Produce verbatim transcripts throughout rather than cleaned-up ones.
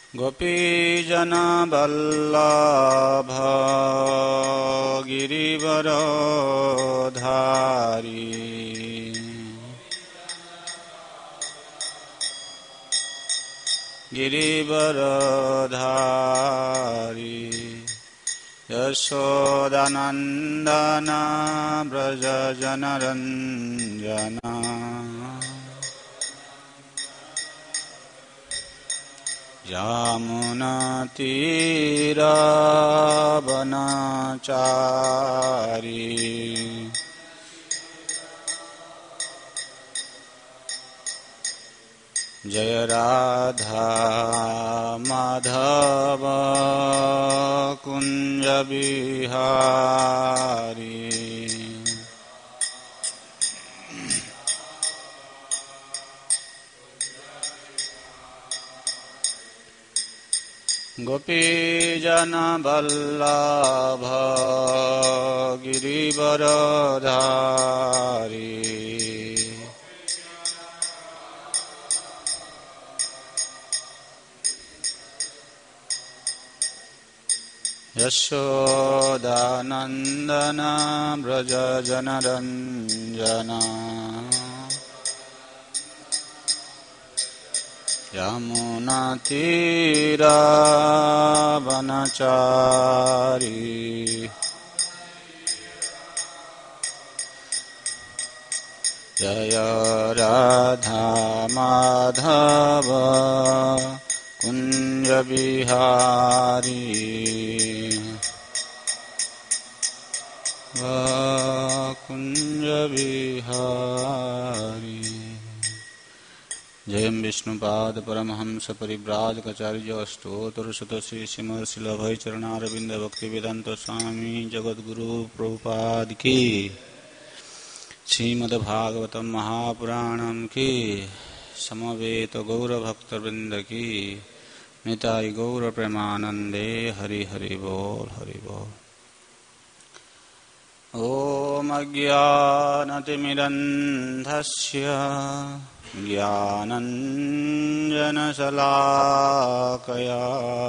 गोपीजनवल्लभ गिरिवरधारी गिरिवरधारी यशोदानन्दन व्रजजनरञ्जना यमुनातीरावनाचारी जय राधा माधव कुंज बिहारी गोपीजनवल्लभ गिरिवरधारी यशोदानन्दन व्रजजनरञ्जना यमुनातीरावनाचारी जय राधा माधव कुंज बिहारी कुंज बिहारी। जयं विष्णुपाद परमहंस परिव्राजकाचार्य अष्टोत्तर शतश्री श्रीमद्शिलभै चरणारविंद भक्तिवेदांत स्वामी जगद्गुरु प्रभुपाद की, श्रीमद्भागवतम महापुराणम की, समवेत गौर भक्तवृंद की, निताय गौर प्रेमानंदे। हरि हरि बोल हरि बोल। ओम अज्ञानतिमिरन्धस्य ज्ञानञ्जनशलाकया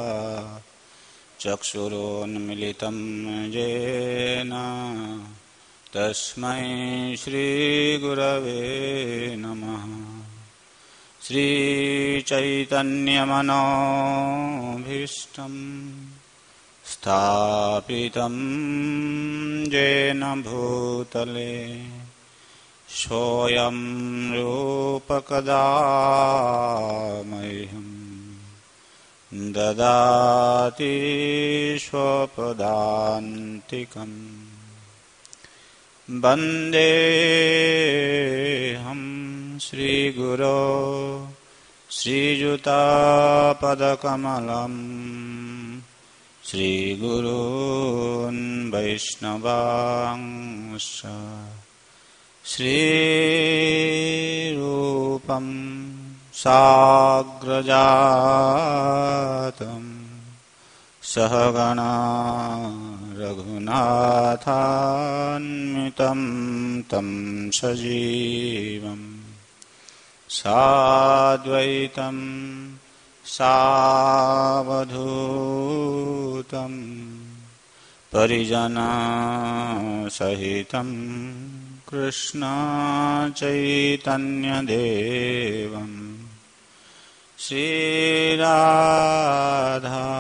चक्षुरोन्मिलितं येन तस्मै श्रीगुरवे नमः। श्रीचैतन्यमनोभीष्टं स्थापितं येन भूतले सोऽयं रूपकदा मह्यं ददाति स्वपदान्तिकम्। वन्देऽहं श्रीगुरो श्रीयुतापदकमलं श्रीगुरून् वैष्णवांश्च श्रीरूपं साग्रजातं सहगणा रघुनाथान्वितं तं सजीवं साद्वैतं सावधूतं परिजनसहितं कृष्ण चैतन्यदेवं श्रीराधा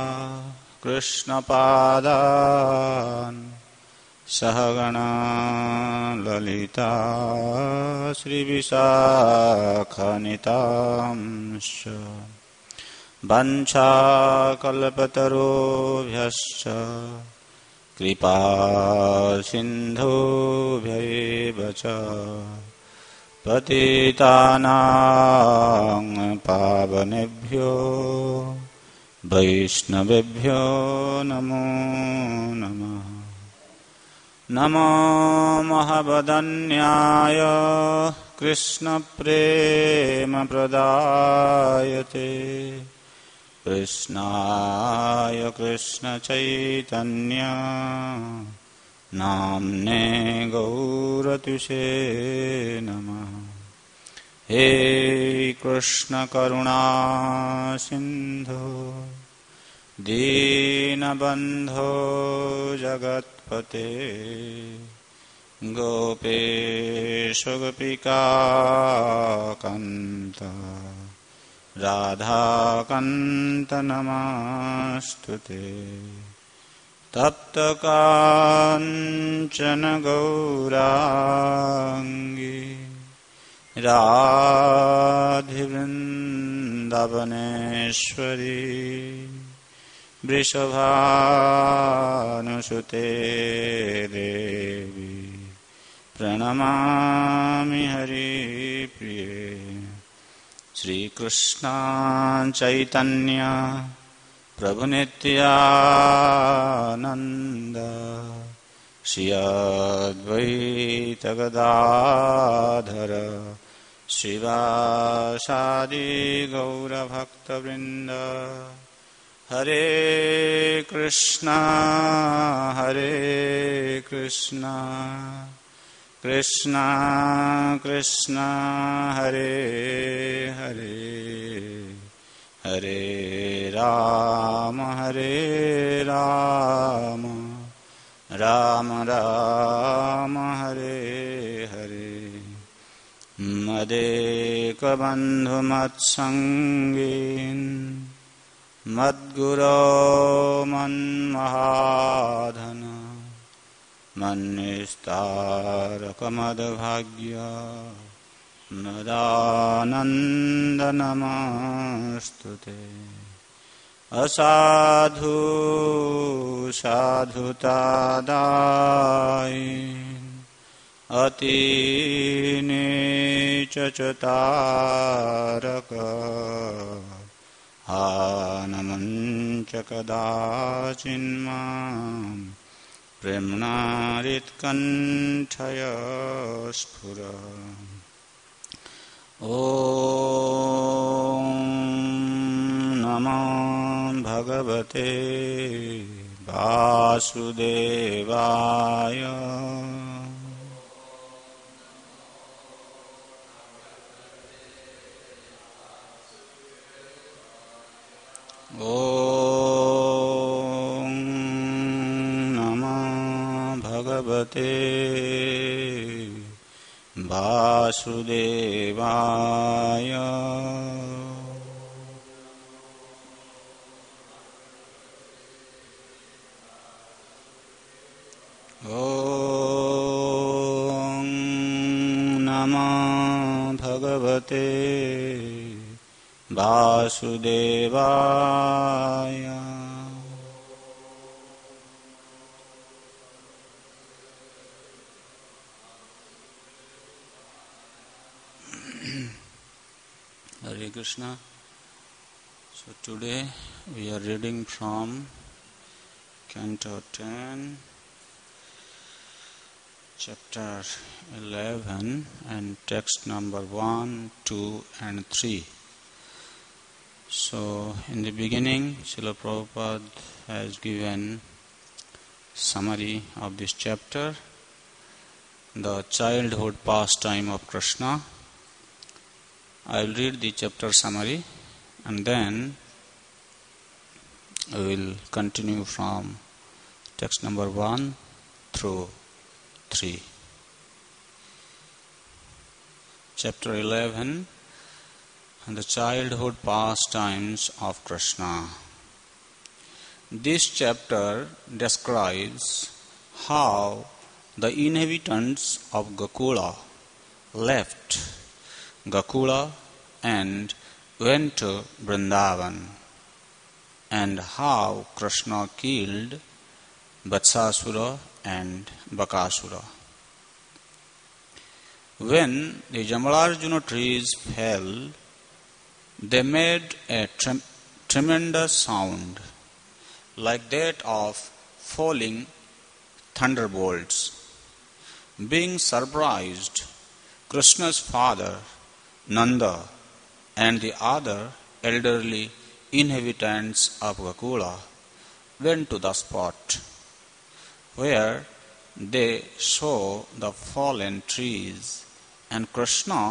कृष्णपादान् सहगणा ललिता श्रीविशाखान्वितांश्च वंशाकल्पतरुभ्यश्च कृपा सिन्धुभ्यैव च पतितानां पावनेभ्यो वैष्णवेभ्यो नमो नमः। नमो महावदन्याय कृष्णप्रेमप्रदायते कृष्णाय कृष्णचैतन्य नाम्ने गौरतुषे नमः। हे कृष्ण करुणा सिंधु दीनबंधो जगत्पते गोपेश गोपिकान्त राधाकान्त नमस्तुते तप्त कांचन गौरांगी राधे वृंदावनेश्वरी वृषभानुसुते देवी प्रणमामि हरिप्रिये श्रीकृष्ण चैतन्य प्रभु नित्यानंद श्री अद्वैत गदाधर श्रीवासादि गौरभक्तवृंद हरे कृष्णा हरे कृष्णा कृष्णा कृष्णा हरे हरे हरे राम हरे राम राम राम हरे हरे मदेक बंधु मत्संगीन् मद्गुरो मन्महाधन मन्निस्तारकमदभाग्य मदानंद नमस्तुते असाधु साधुतादायिन् अतीनीच तारक हानमञ्च कदाचिन्मां प्रेम्णारित्कण्ठय स्फुर ॐ नमो भगवते वासुदेवाय ॐ नमो भगवते वासुदेवाय ॐ नमो भगवते वासुदेवाय Hare Krishna. So today we are reading from Canto ten, chapter eleven and text number one, two and three. So in the beginning, Srila Prabhupada has given summary of this chapter, the childhood pastime of Krishna. I will read the chapter summary and then I will continue from text number one through three. Chapter eleven, and the childhood pastimes of Krishna. This chapter describes how the inhabitants of Gokula left Gokula and went to Vrindavan, and how Krishna killed Vatsasura and Bakasura. When the Jamalarjuna trees fell, they made a trem- tremendous sound, like that of falling thunderbolts. Being surprised, Krishna's father, Nanda, and the other elderly inhabitants of Gokula went to the spot, where they saw the fallen trees, and Krishna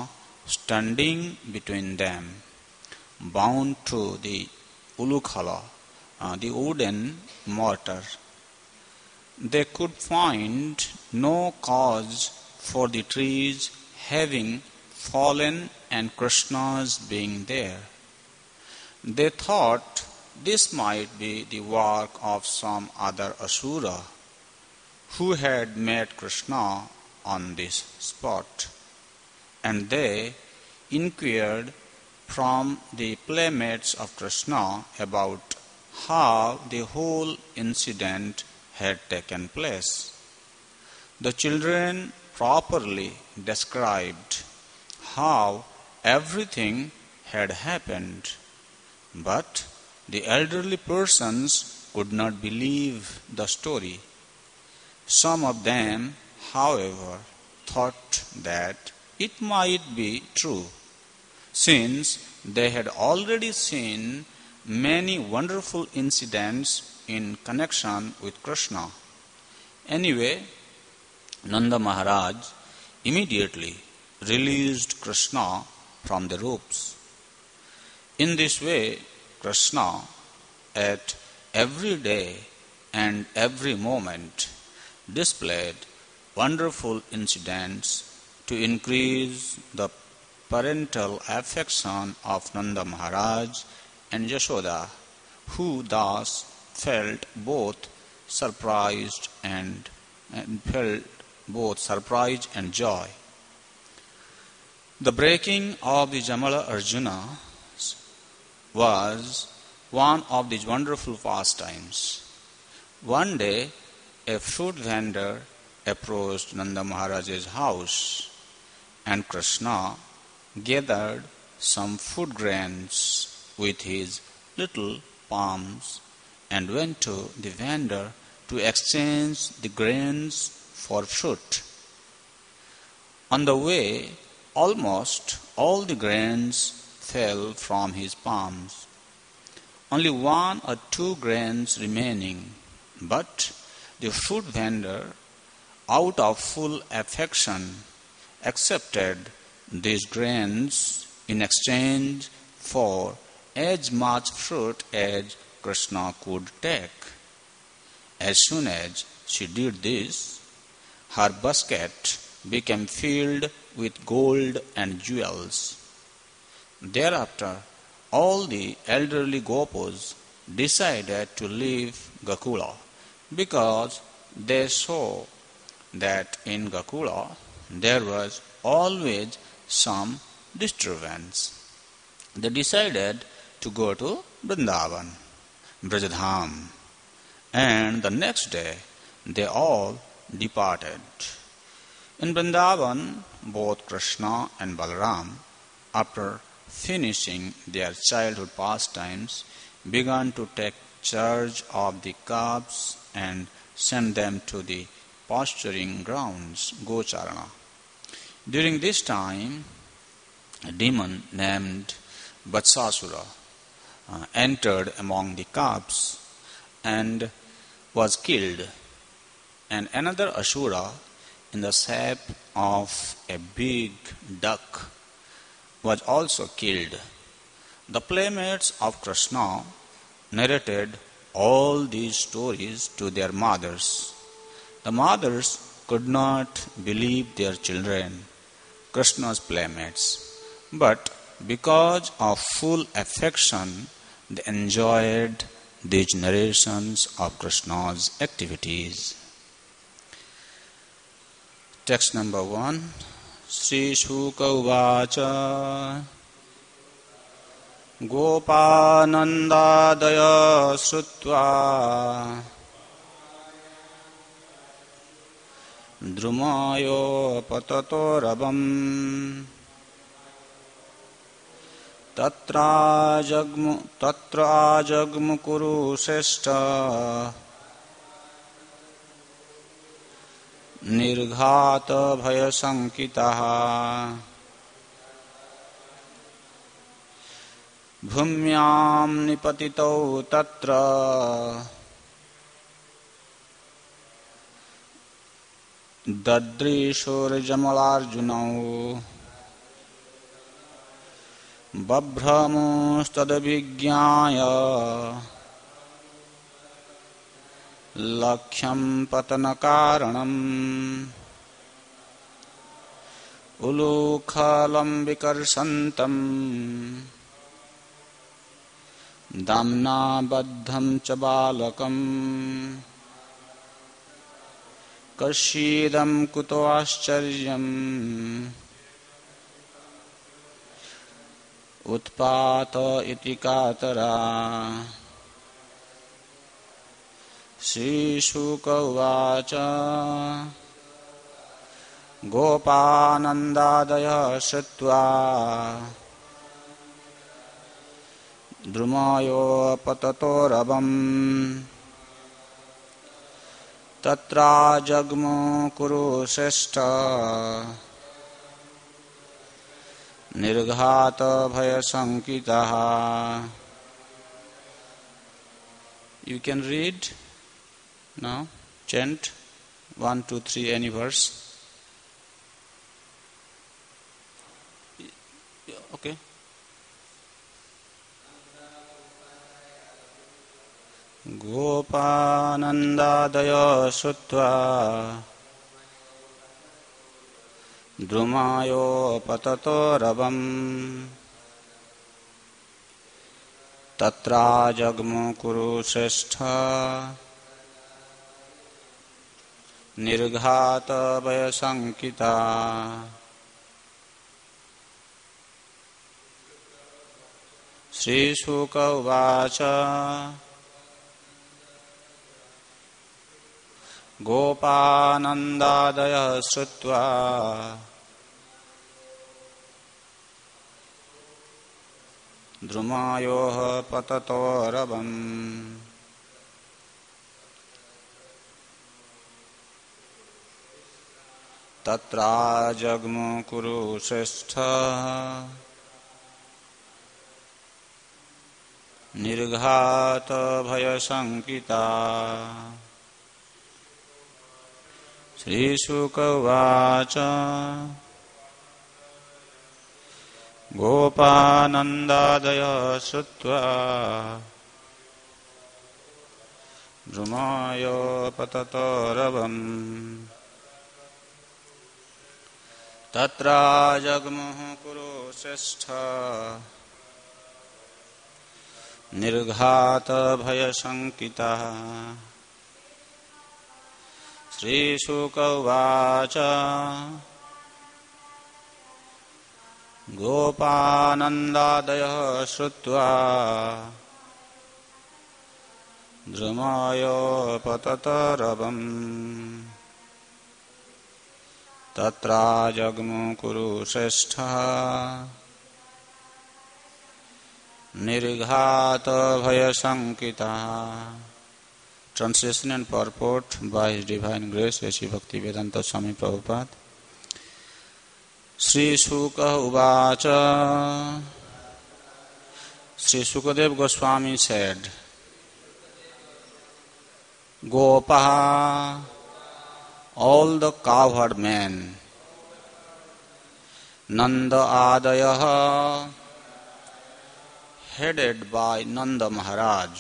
standing between them, bound to the ulukhala, uh, the wooden mortar. They could find no cause for the trees having fallen and Krishna's being there. They thought this might be the work of some other asura who had met Krishna on this spot, and they inquired from the playmates of Krishna about how the whole incident had taken place. The children properly described how everything had happened, but the elderly persons could not believe the story. Some of them, however, thought that it might be true, since they had already seen many wonderful incidents in connection with Krishna. Anyway, Nanda Maharaj immediately released Krishna from the ropes. In this way, Krishna, at every day and every moment, displayed wonderful incidents to increase the parental affection of Nanda Maharaj and Yashoda, who thus felt both surprised and, and felt both surprise and joy. The breaking of the Jamala Arjuna was one of these wonderful pastimes. One day, a fruit vendor approached Nanda Maharaj's house, and Krishna gathered some food grains with his little palms and went to the vendor to exchange the grains for fruit. On the way, almost all the grains fell from his palms, only one or two grains remaining, but the fruit vendor, out of full affection, accepted these grains in exchange for as much fruit as Krishna could take. As soon as she did this, her basket became filled with gold and jewels. Thereafter, all the elderly Gopis decided to leave Gokula because they saw that in Gokula there was always some disturbance. They decided to go to Vrindavan, Brajadham, and the next day they all departed. In Vrindavan, both Krishna and Balaram, after finishing their childhood pastimes, began to take charge of the calves and send them to the pasturing grounds, Gocharana. During this time, a demon named Vatsasura uh, entered among the calves and was killed, and another Asura in the shape of a big duck was also killed. The playmates of Krishna narrated all these stories to their mothers. The mothers could not believe their children, Krishna's playmates, but because of full affection, they enjoyed these narrations of Krishna's activities. Text number one. Sri Shuka Uvacha Gopanandadaya Srutva Drumayo Patato Rabam Tatra Jagmu Tatra Jagmu Kuru Seshta Nirghata Bhaya Sankitaha Bhumyam Nipatito Tatra Dadrishur Jamalarjunau बभ्रमुस्तदभिज्ञाय लक्ष्यं पतनकारणम् उलूखलं विकर्षन्तम् दाम्ना बद्धं च बालकम् कस्येदं कुतो आश्चर्यम् उत्पात इति कातरा। श्रीशुक उवाच गोपानन्दादयः श्रुत्वा द्रुमयोपततो रवम् तत्राजग्मु कुरुश्रेष्ठ निर्घात भयशंकितः। You can read now, chant one, two, three, any verse. Okay. गोपानन्दादयो श्रुत्वा द्रुमायोपततो रवम् तत्राजग्मु कुरुश्रेष्ठ निर्घात भयशंकिता। श्रीशुक उवाच गोपानन्दादयः श्रुत्वा द्रुमायोः पततो रवम् तत्राजग्मु कुरुश्रेष्ठ निर्घात भयशंकिता। श्रीशुक उवाच गोपानन्दादयः श्रुत्वा द्रुमायोपततो रवम् तत्राजग्मुः कुरुश्रेष्ठ निर्घात भयशंकितः। श्रीशुक उवाच गोपानन्दादयः श्रुत्वा द्रुमायोपततो रवम् तत्राजग्मु कुरुश्रेष्ठः निर्घात भयशंकितः। Translation and purport by His Divine Grace A C Bhaktivedanta Swami Prabhupada. Sri Shuka Uvacha. Sri Sukadeva Goswami said, Gopaha, all the cowherd men, Nanda Adayaha, headed by Nanda Maharaj,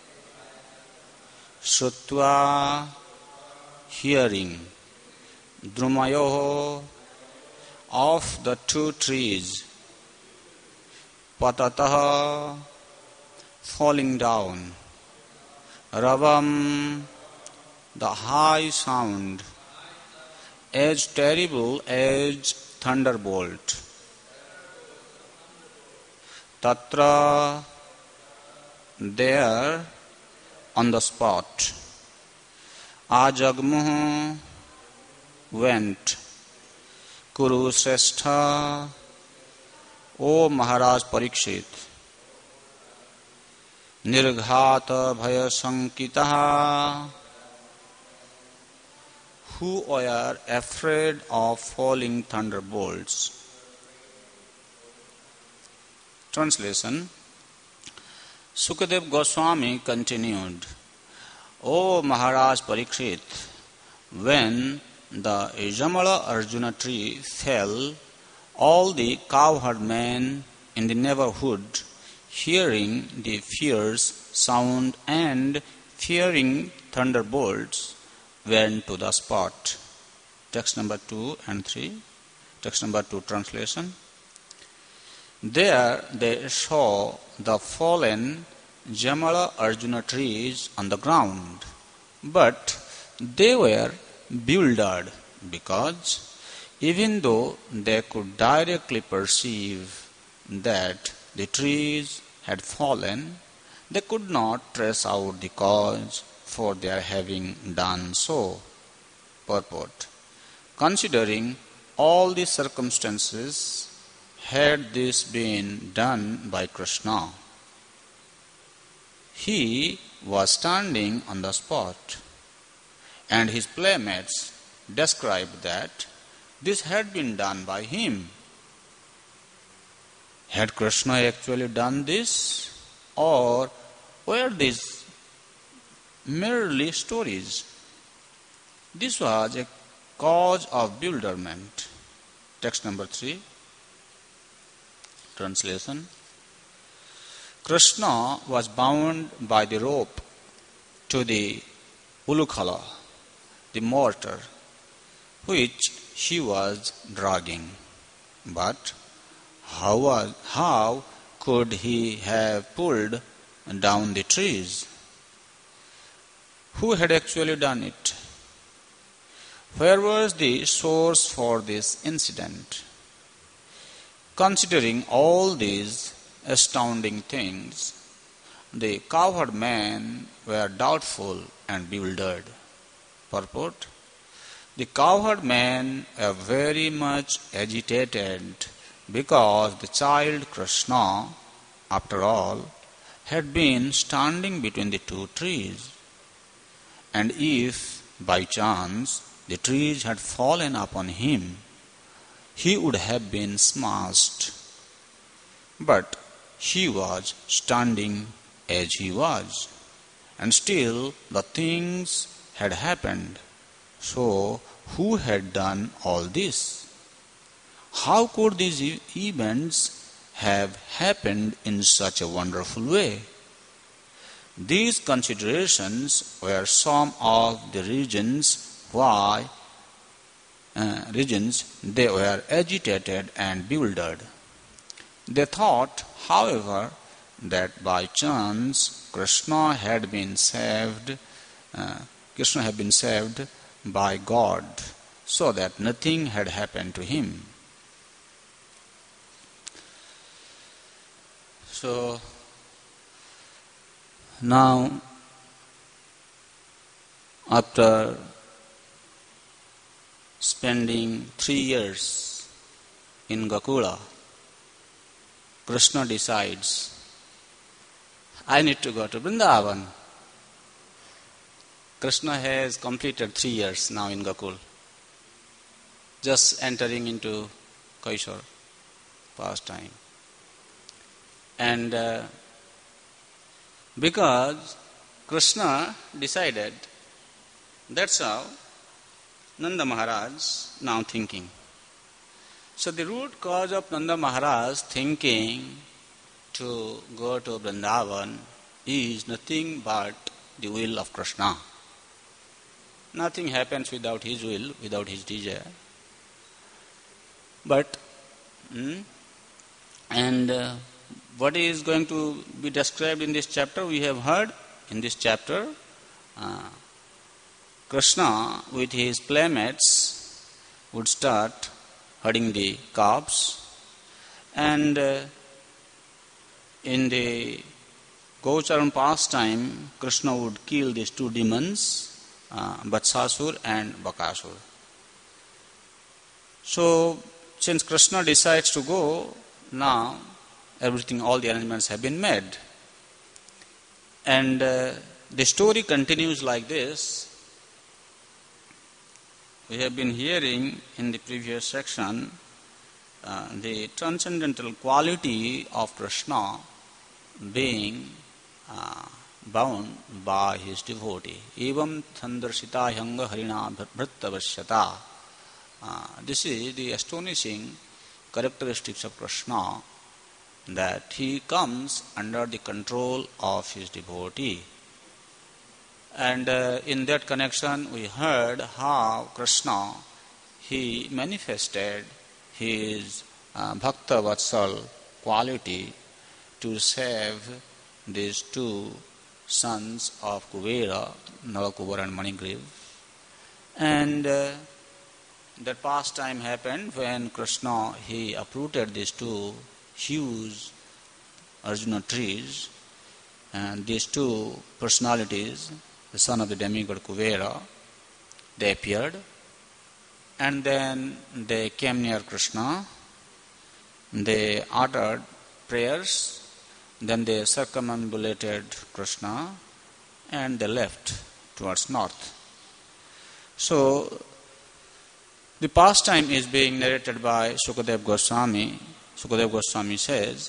Shrutva, hearing, Drumayoho, of the two trees, Patataha, falling down, Ravam, the high sound, as terrible as thunderbolt. Tatra, there, on the spot. Ajagmuh went. Kurushrestha, O Maharaj Parikshit. Nirghata bhayasankitaha, who were afraid of falling thunderbolts. Translation. Sukadeva Goswami continued, O Maharaj Parikshit, when the Jamala Arjuna tree fell, all the cowherd men in the neighborhood, hearing the fierce sound and fearing thunderbolts, went to the spot. Text number two and three. Text number two translation. There they saw the fallen Jamala Arjuna trees on the ground, but they were bewildered because even though they could directly perceive that the trees had fallen, they could not trace out the cause for their having done so. Purport. Considering all the circumstances, had this been done by Krishna, he was standing on the spot, and his playmates described that this had been done by him. Had Krishna actually done this, or were these merely stories? This was a cause of bewilderment. Text number three. Translation. Krishna was bound by the rope to the ulukhala, the mortar, which he was dragging. But how, was, how could he have pulled down the trees? Who had actually done it? Where was the source for this incident? Considering all these astounding things, the cowherd men were doubtful and bewildered. Purport. The cowherd men were very much agitated because the child Krishna, after all, had been standing between the two trees. And if, by chance, the trees had fallen upon him, he would have been smashed. But he was standing as he was, and still the things had happened. So, who had done all this? How could these e- events have happened in such a wonderful way? These considerations were some of the reasons why uh, reasons they were agitated and bewildered. They thought, however, that by chance Krishna had been saved, uh, Krishna had been saved by God, so that nothing had happened to him. So now, after spending three years in Gokula, Krishna decides, I need to go to Vrindavan. Krishna has completed three years now in Gokul, just entering into Kaishor pastime. And uh, because Krishna decided, that's how Nanda Maharaj now thinking. So the root cause of Nanda Maharaj thinking to go to Vrindavan is nothing but the will of Krishna. Nothing happens without his will, without his desire. But, hmm, and uh, what is going to be described in this chapter, we have heard in this chapter, uh, Krishna with his playmates would start herding the calves, and uh, in the Gocharan pastime, Krishna would kill these two demons, uh, Vatsasur and Bakasur. So, since Krishna decides to go, now everything, all the arrangements have been made. And uh, the story continues like this. We have been hearing in the previous section uh, the transcendental quality of Krishna being uh, bound by his devotee. Evam thandarsita hyanga harina bhattavasyata. Uh, this is the astonishing characteristics of Krishna, that he comes under the control of his devotee. And uh, in that connection we heard how Krishna, he manifested his uh, Bhakta Vatsal quality to save these two sons of Kuvera, Nalakubar and Manigriv. And uh, that pastime happened when Krishna, he uprooted these two huge Arjuna trees, and these two personalities, the son of the demigod Kuvera, they appeared, and then they came near Krishna, they uttered prayers, then they circumambulated Krishna, and they left towards north. So, the pastime is being narrated by Sukadeva Goswami. Sukadeva Goswami says,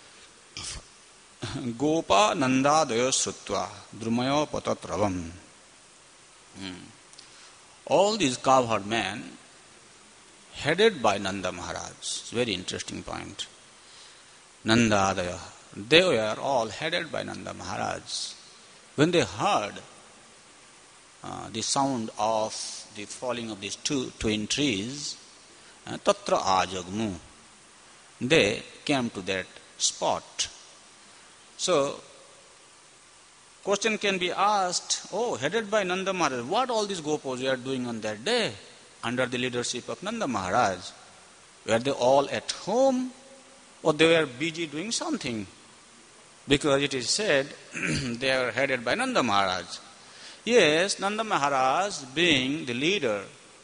Gopa Nandadayo Srutva Drumayo Patatravam. Hmm. All these cowherd men, headed by Nanda Maharaj, it's a very interesting point. Nandadaya, they were all headed by Nanda Maharaj. When they heard uh, the sound of the falling of these two twin trees, uh, Tatra Ajagmu, they came to that spot. So, question can be asked, oh, headed by Nanda Maharaj, what all these gopis were doing on that day under the leadership of Nanda Maharaj? Were they all at home, or they were busy doing something? Because it is said they were headed by Nanda Maharaj. Yes, Nanda Maharaj being the leader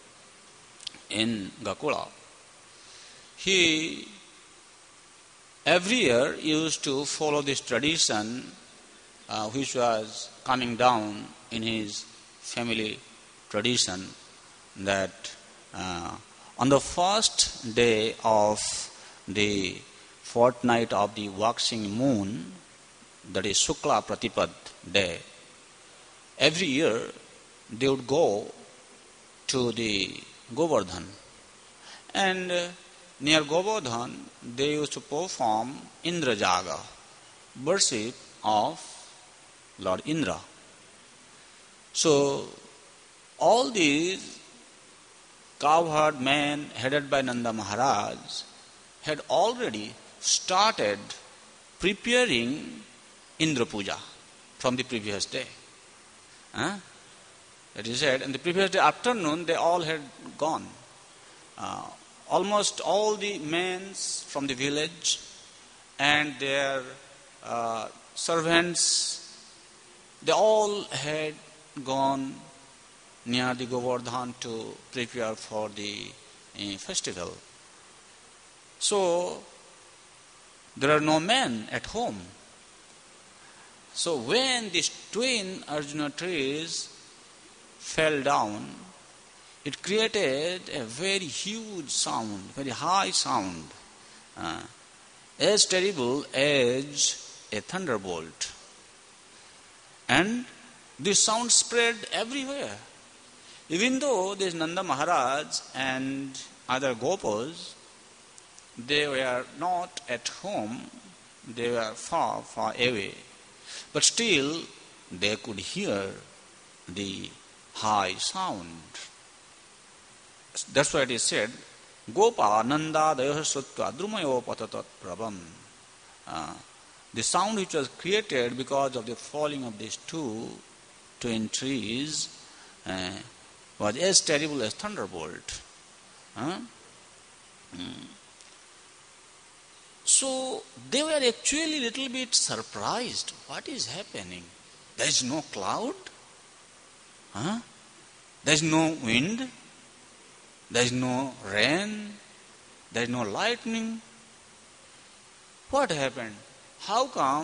in Gokula, he every year used to follow this tradition uh, which was coming down in his family tradition, that uh, on the first day of the fortnight of the waxing moon, that is Shukla Pratipad day, every year they would go to the Govardhan, and uh, near Govardhan they used to perform Indrajaga, worship of Lord Indra. So all these cowherd men headed by Nanda Maharaj had already started preparing Indra Puja from the previous day. Huh? That is said, and the previous day afternoon they all had gone. Uh, almost all the men from the village and their uh, servants, they all had gone near the Govardhan to prepare for the uh, festival. So, there are no men at home. So when these twin Arjuna trees fell down, it created a very huge sound, very high sound, uh, as terrible as a thunderbolt. And this sound spread everywhere. Even though this Nanda Maharaj and other gopis, they were not at home, they were far, far away. But still, they could hear the high sound. That's why it is said, Gopa Nanda Dayaha Sutva Drumayo Patatat Prabham. Uh, the sound which was created because of the falling of these two twin trees uh, was as terrible as thunderbolt. Huh? Mm. So they were actually a little bit surprised. What is happening? There is no cloud. Huh? There is no wind. There is no rain. There is no lightning. What happened? How come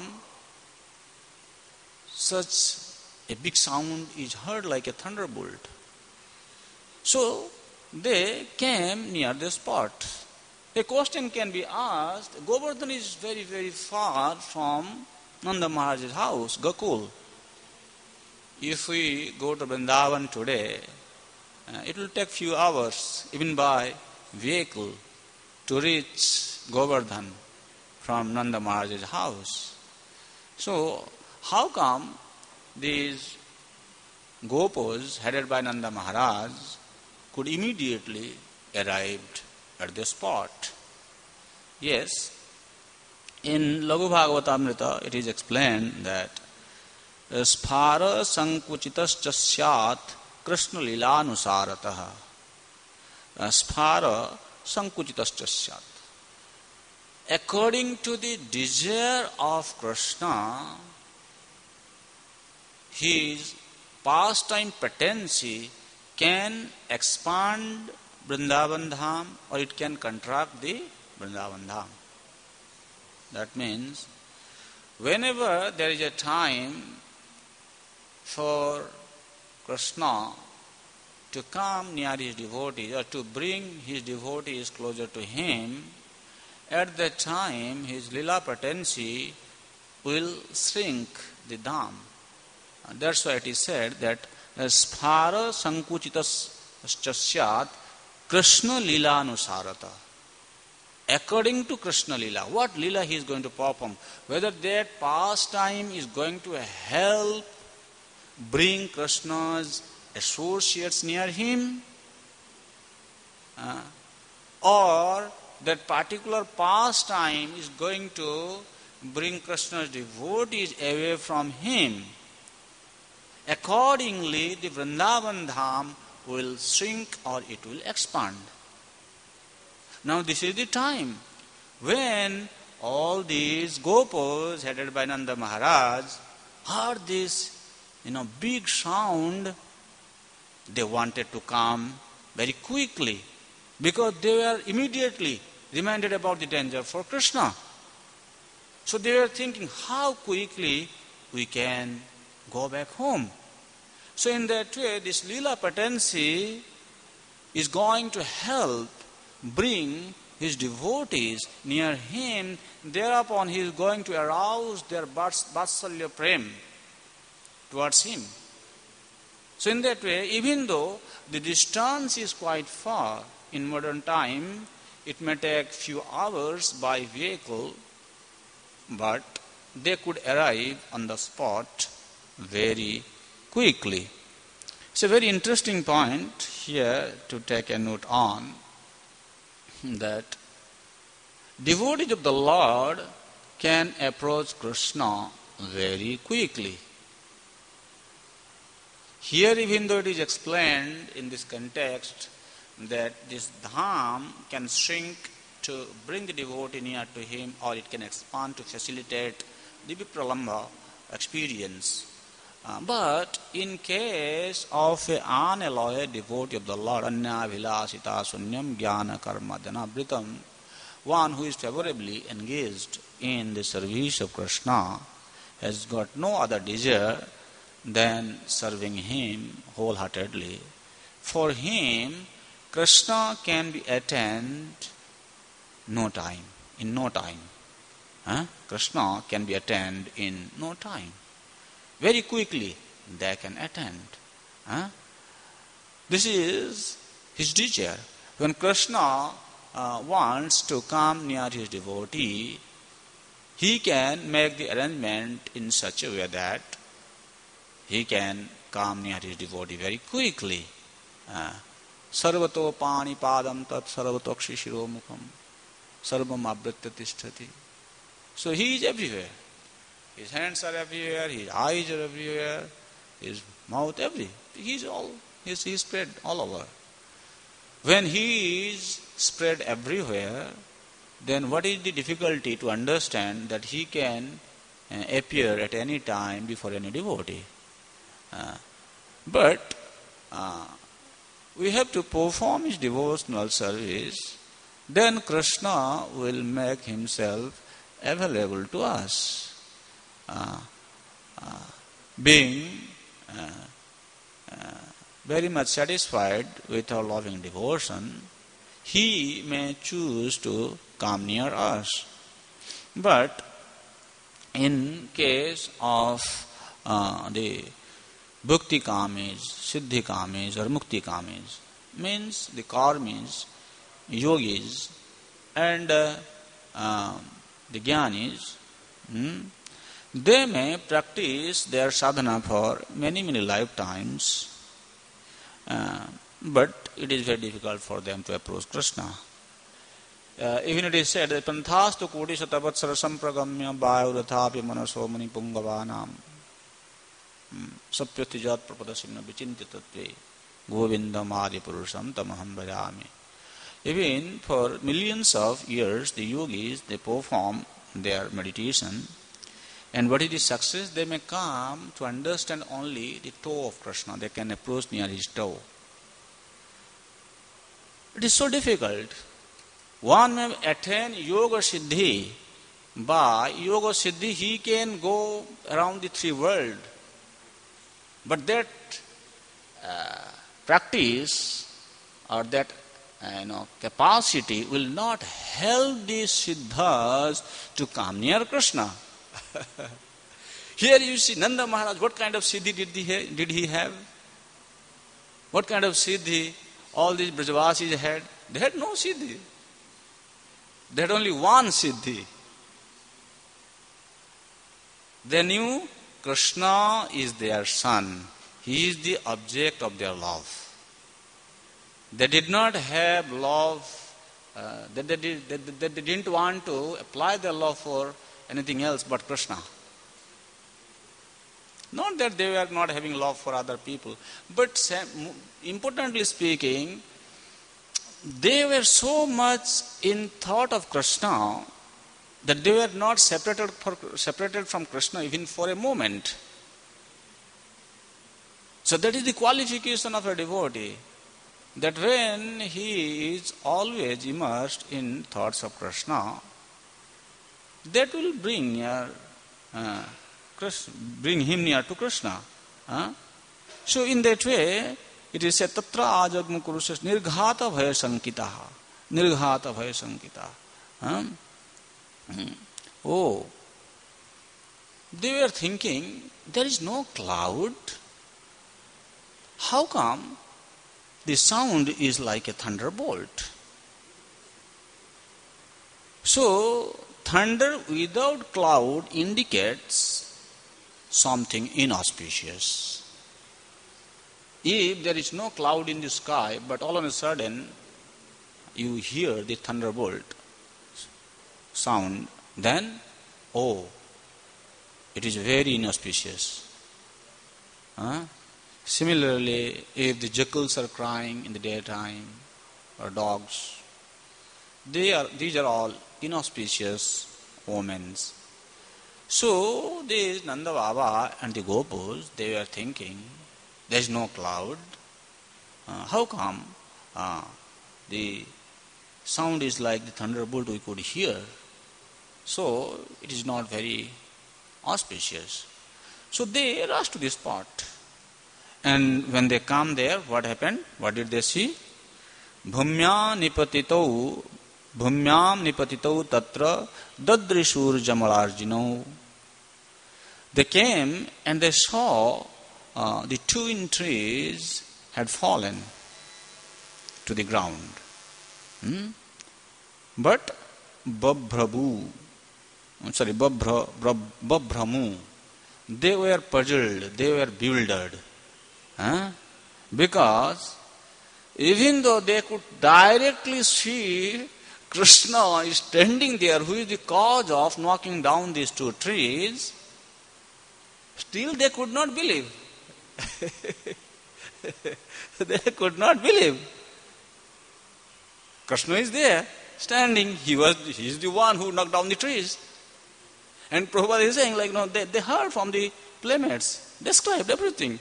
such a big sound is heard like a thunderbolt? So they came near the spot. A question can be asked, Govardhan is very, very far from Nanda Maharaj's house, Gokul. If we go to Vrindavan today, uh, it will take few hours, even by vehicle, to reach Govardhan from Nanda Maharaj's house. So, how come these Gopis headed by Nanda Maharaj could immediately arrive at the spot? Yes, in Laghu Bhagavatamrita it is explained that Sphara sankuchitascha syat Krishna lila anusarataha. Sphara sankuchitascha syat. According to the desire of Krishna, his pastime potency can expand Vrindavan Dham or it can contract the Vrindavan Dham. That means, whenever there is a time for Krishna to come near his devotees or to bring his devotees closer to him, at that time his lila potency will shrink the dham. And that's why it is said that Sphara sankuchitas syat Krishna lila anusarata. According to Krishna lila, what lila he is going to perform, whether that pastime is going to help bring Krishna's associates near him, uh, or that particular pastime is going to bring Krishna's devotees away from him. Accordingly, the Vrindavan Dham will shrink or it will expand. Now this is the time when all these Gopis headed by Nanda Maharaj heard this, you know, big sound. They wanted to come very quickly because they were immediately reminded about the danger for Krishna. So they were thinking how quickly we can go back home. So in that way, this lila potency is going to help bring his devotees near him. Thereupon he is going to arouse their vatsalya prem towards him. So in that way, even though the distance is quite far, in modern time, it may take few hours by vehicle, but they could arrive on the spot very quickly. It's a very interesting point here to take a note on, that devotees of the Lord can approach Krishna very quickly. Here, even though it is explained in this context that this dham can shrink to bring the devotee near to him, or it can expand to facilitate the vipralambha experience. Uh, but in case of an unalloyed devotee of the Lord, anya vilasita sunyam jnana karma dhanabritam, one who is favorably engaged in the service of Krishna, has got no other desire than serving him wholeheartedly. For him, Krishna can be attained no time, in no time. Huh? Krishna can be attained in no time. Very quickly they can attend. Huh? This is his desire. When Krishna uh, wants to come near his devotee, he can make the arrangement in such a way that he can come near his devotee very quickly. Sarvato pani padam tat sarvatokshi shiromukham sarvam abhritya tisthati. So he is everywhere. His hands are everywhere, his eyes are everywhere, his mouth everywhere. He is all, he is, he is spread all over. When he is spread everywhere, then what is the difficulty to understand that he can uh, appear at any time before any devotee? Uh, but uh, we have to perform his devotional service, then Krishna will make himself available to us. Uh, uh, being uh, uh, very much satisfied with our loving devotion, he may choose to come near us. But in case of uh, the bhakti kamis, siddhi kamis or mukti kamis, means the karmis, yogis and uh, uh, the Jnanis, hmm, they may practice their sadhana for many, many lifetimes, uh, but it is very difficult for them to approach Krishna. Uh, even it is said that Panthastu Koti Satavatsara Sampragamya Vayurathapi Manaso Muni Pungavanam Sapyatijat Prapadasina Vichintitatve Govindam Adi Purusham Tamaham Bhajami. Even for millions of years, the yogis, they perform their meditation, and what is the success? They may come to understand only the toe of Krishna. They can approach near his toe. It is so difficult. One may attain yoga siddhi. By yoga siddhi, he can go around the three worlds. But that uh, practice or that uh, you know, capacity will not help these siddhas to come near Krishna. Here you see Nanda Maharaj, what kind of siddhi did he, did he have? What kind of siddhi all these Brajavasis had? They had no siddhi. They had only one siddhi. They knew Krishna is their son. He is the object of their love. They did not have love, uh, they, they, did, they, they, they didn't want to apply their love for anything else but Krishna. Not that they were not having love for other people, but importantly speaking, they were so much in thought of Krishna that they were not separated, for, separated from Krishna even for a moment. So that is the qualification of a devotee, that when he is always immersed in thoughts of Krishna, that will bring near, uh, Krishna, bring him near to Krishna. Uh? So in that way, it is said, Tatra ajagmu kurusas nirghata bhaya sankitaha. Nirghata bhaya sankitaha. Huh? Hmm. Oh, they were thinking, there is no cloud. How come the sound is like a thunderbolt? So, thunder without cloud indicates something inauspicious. If there is no cloud in the sky, but all of a sudden you hear the thunderbolt sound, then, oh, it is very inauspicious. Huh? Similarly, if the jackals are crying in the daytime, or dogs, they are, these are all inauspicious omens. So, these Nanda Baba and the Gopus, they were thinking, there is no cloud. Uh, how come uh, the sound is like the thunderbolt we could hear? So, it is not very auspicious. So, they rushed to this spot. And when they come there, what happened? What did they see? Bhumya nipatitau, bhumyam nipatitau tatra dadrishur jamalarjino. They came and they saw uh, the twin trees had fallen to the ground. Hmm? But babhrabu, sorry, babhra, babhramu, they were puzzled, they were bewildered. Huh? Because even though they could directly see Krishna is standing there, who is the cause of knocking down these two trees, still they could not believe. They could not believe. Krishna is there, standing. He was, he is the one who knocked down the trees. And Prabhupada is saying, like, no, they, they heard from the playmates, described everything.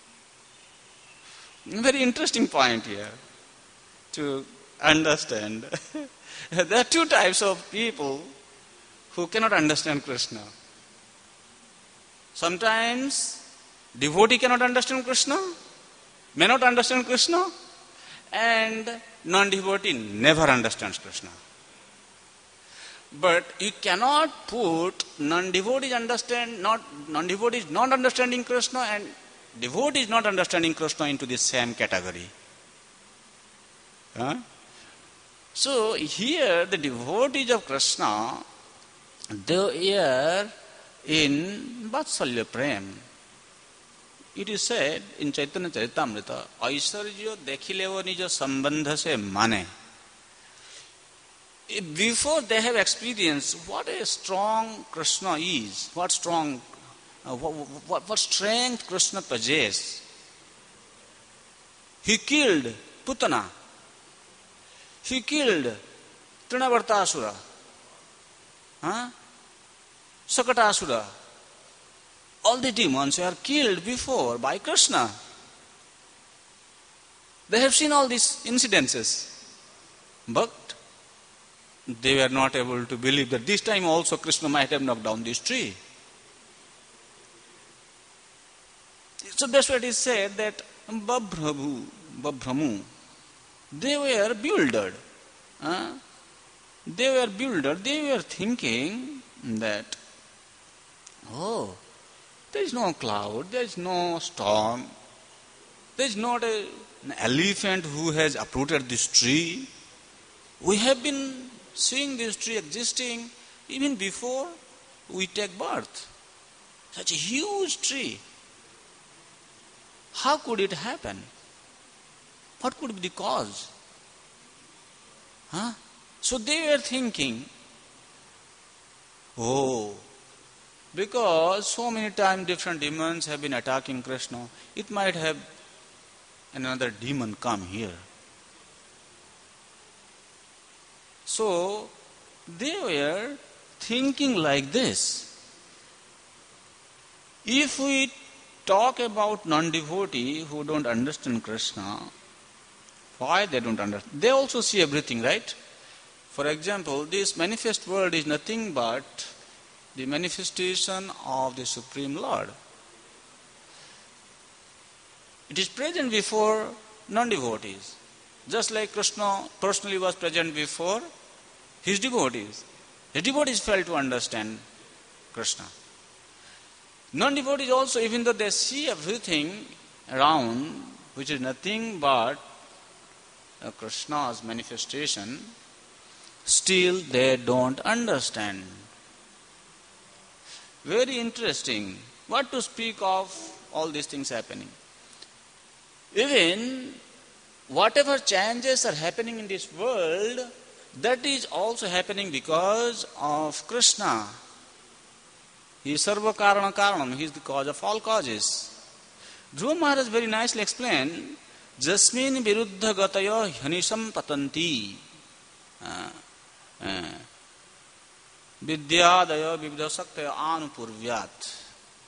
Very interesting point here to understand. There are two types of people who cannot understand Krishna. Sometimes devotee cannot understand Krishna, may not understand Krishna, and non-devotee never understands Krishna. But you cannot put non-devotees understand not non-devotees not understanding Krishna and devotees not understanding Krishna into the same category. Huh? So here the devotees of Krishna, they are in Vatsalya Prem. It is said in Chaitanya Charitamrita, Aishwarya dekhilevo nijo sambandha se mane. Before they have experienced what a strong Krishna is, what strong, uh, what, what, what strength Krishna possesses. He killed Putana. He killed Trinavartasura. Huh? Sakatasura. All the demons were killed before by Krishna. They have seen all these incidences. But they were not able to believe that this time also Krishna might have knocked down this tree. So that's what it is said that Babhrabhu, Babhramu, they were bewildered. Huh? They were bewildered. They were thinking that, oh, there is no cloud, there is no storm, there is not a, an elephant who has uprooted this tree. We have been seeing this tree existing even before we take birth. Such a huge tree. How could it happen? What could be the cause? Huh? So they were thinking, oh, because so many times different demons have been attacking Krishna, it might have another demon come here. So they were thinking like this. If we talk about non-devotee who don't understand Krishna, why they don't understand? They also see everything, right? For example, this manifest world is nothing but the manifestation of the Supreme Lord. It is present before non-devotees. Just like Krishna personally was present before his devotees. His devotees failed to understand Krishna. Non-devotees also, even though they see everything around, which is nothing but Krishna's manifestation, still they don't understand. Very interesting. What to speak of all these things happening? Even whatever changes are happening in this world, that is also happening because of Krishna. He is Sarva Karana Karanam. He is the cause of all causes. Dhruva Maharaj very nicely explained, Jasmin Viruddha Gataya Hanisham Patanti. Vidyadaya Vivdasaktaya Anupurvyat.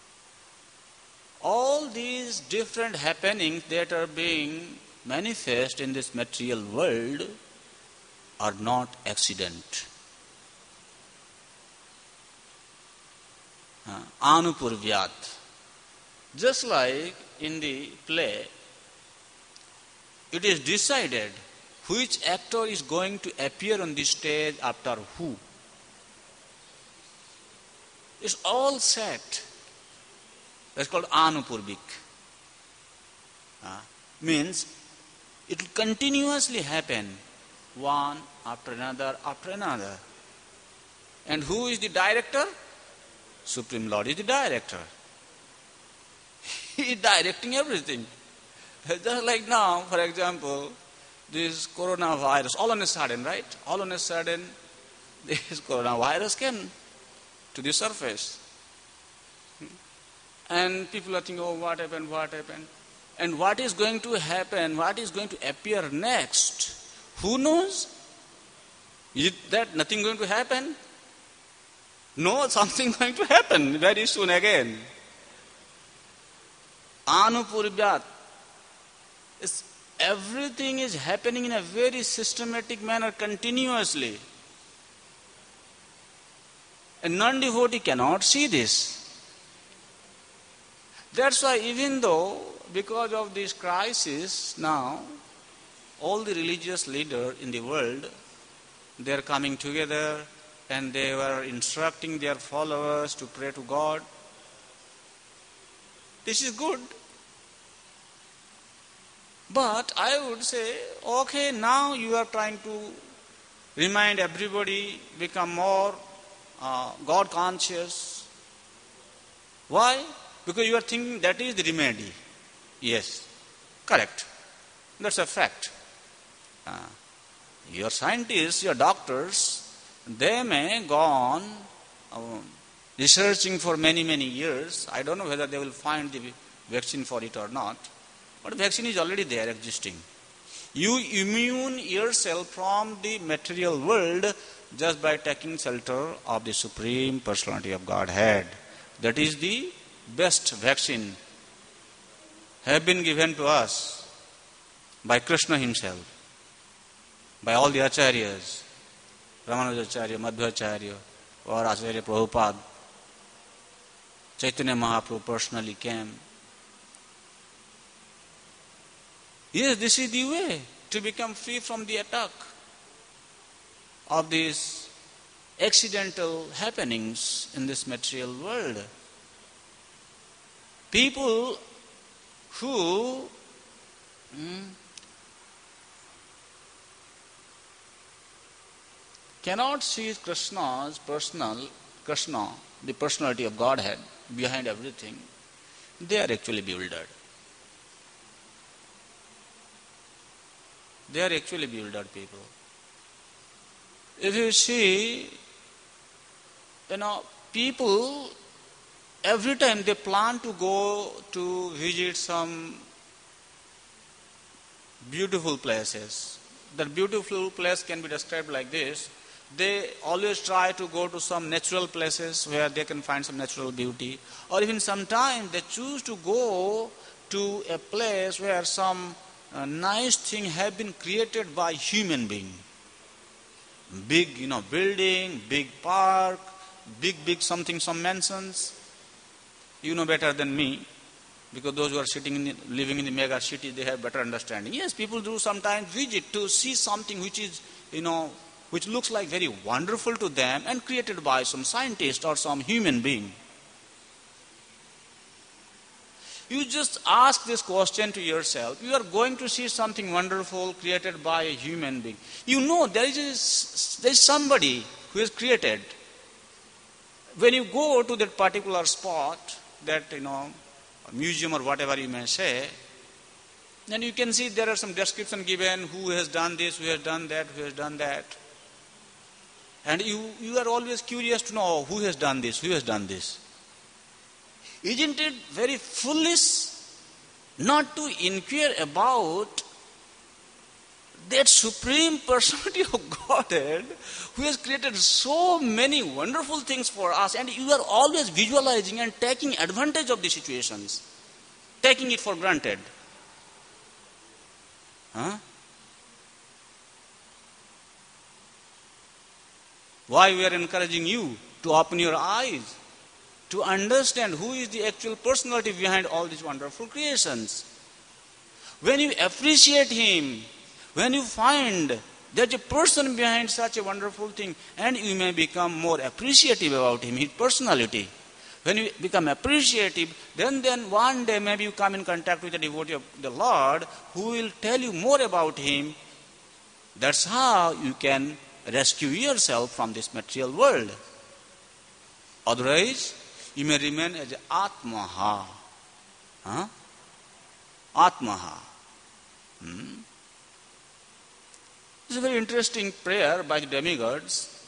All these different happenings that are being manifest in this material world are not accident. Uh, Anupurvyat. Just like in the play, it is decided which actor is going to appear on the stage after who. It's all set. That's called Anupurvik. Uh, means it will continuously happen, one after another after another. And who is the director? Supreme Lord is the director. He is directing everything. Just like now, for example, this coronavirus, all on a sudden, right? All on a sudden, this coronavirus came to the surface. And people are thinking, oh, what happened, what happened? And what is going to happen, what is going to appear next? Who knows? Is that nothing going to happen? No, something going to happen very soon again. Anupurvyat. Everything is happening in a very systematic manner continuously. A non-devotee cannot see this. That's why even though, because of this crisis now, all the religious leaders in the world, they are coming together and they were instructing their followers to pray to God. This is good. But I would say, okay, now you are trying to remind everybody, become more uh, God conscious. Why? Because you are thinking that is the remedy. Yes, correct. That's a fact. Uh, your scientists, your doctors, they may go on um, researching for many, many years. I don't know whether they will find the vaccine for it or not. But vaccine is already there, existing. You immune yourself from the material world just by taking shelter of the Supreme Personality of Godhead. That is the best vaccine have been given to us by Krishna himself, by all the acharyas, Ramanujacharya, Madhvacharya, or Acharya Prabhupada. Chaitanya Mahaprabhu personally came. Yes, this is the way to become free from the attack of these accidental happenings in this material world. People who hmm, cannot see Krishna's personal, Krishna, the personality of Godhead behind everything, they are actually bewildered. They are actually bewildered people. If you see, you know, people, every time they plan to go to visit some beautiful places, that beautiful place can be described like this. They always try to go to some natural places where they can find some natural beauty. Or even sometimes they choose to go to a place where some uh, nice thing have been created by human being. Big, you know, building, big park, big, big something, some mansions. You know better than me, because those who are sitting in the, living in the mega city, they have better understanding. Yes, people do sometimes visit to see something which is, you know, which looks like very wonderful to them and created by some scientist or some human being. You just ask this question to yourself. You are going to see something wonderful created by a human being. You know there is, there is somebody who has created. When you go to that particular spot, that, you know, museum or whatever you may say, then you can see there are some description given, who has done this, who has done that, who has done that. And you, you are always curious to know who has done this, who has done this. Isn't it very foolish not to inquire about that Supreme Personality of Godhead who has created so many wonderful things for us, and you are always visualizing and taking advantage of the situations, taking it for granted. Huh? Why we are encouraging you to open your eyes, to understand who is the actual personality behind all these wonderful creations. When you appreciate him, when you find there's a person behind such a wonderful thing, and you may become more appreciative about him, his personality. When you become appreciative, then, then one day maybe you come in contact with a devotee of the Lord who will tell you more about him. That's how you can rescue yourself from this material world. Otherwise, you may remain as Atmaha. Huh? Atmaha. Hmm? It's a very interesting prayer by the demigods.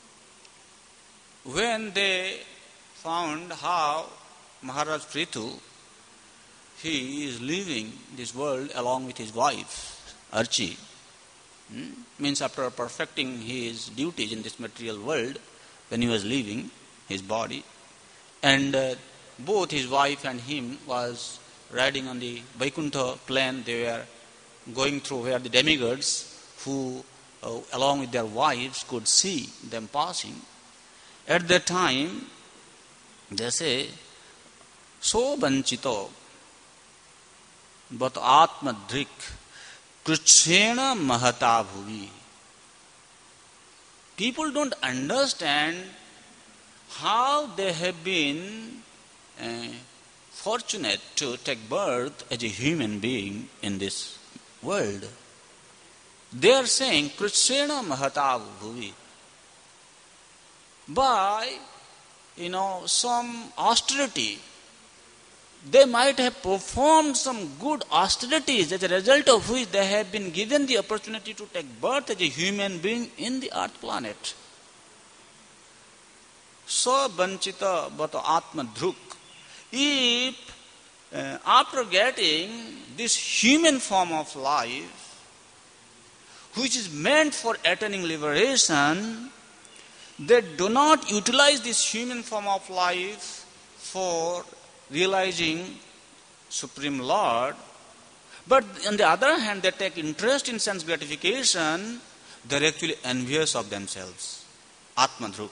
When they found how Maharaj Prithu, he is leaving this world along with his wife, Archi. Hmm? Means after perfecting his duties in this material world, when he was leaving his body, and uh, both his wife and him was riding on the Vaikuntha plain. They were going through where the demigods, who uh, along with their wives could see them passing. At that time, they say, so vanchito but atmadrik krutshena mahata bhuvi. People don't understand how they have been uh, fortunate to take birth as a human being in this world. They are saying, Krishna Mahata Bhuvi. by, you know, some austerity. They might have performed some good austerities, as a result of which they have been given the opportunity to take birth as a human being in the earth planet. So vanchita bata atma dhruk. If uh, after getting this human form of life, which is meant for attaining liberation, they do not utilize this human form of life for realizing Supreme Lord, but on the other hand, they take interest in sense gratification, they are actually envious of themselves. Atmadruk.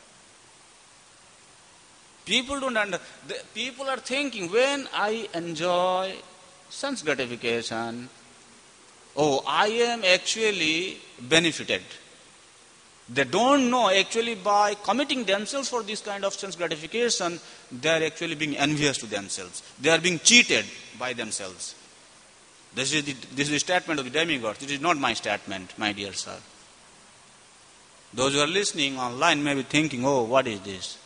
People don't under, the, people are thinking, when I enjoy sense gratification, oh, I am actually benefited. They don't know actually by committing themselves for this kind of sense gratification, they are actually being envious to themselves. They are being cheated by themselves. This is the, this is the statement of the demigods. This is not my statement, my dear sir. Those who are listening online may be thinking, oh, what is this?